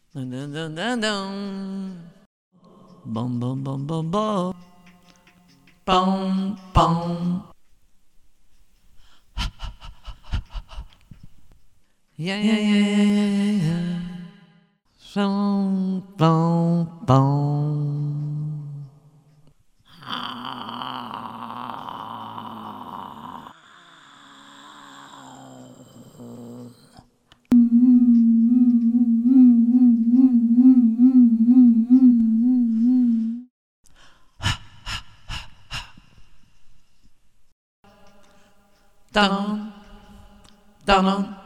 Dun, dun, dun, dun, dun. Bum, bum, bum, bum, bum. Bum, bum. Yeah, yeah, yeah, yeah, yeah, yeah. Bum, bum, bum. Dun, dun, dun.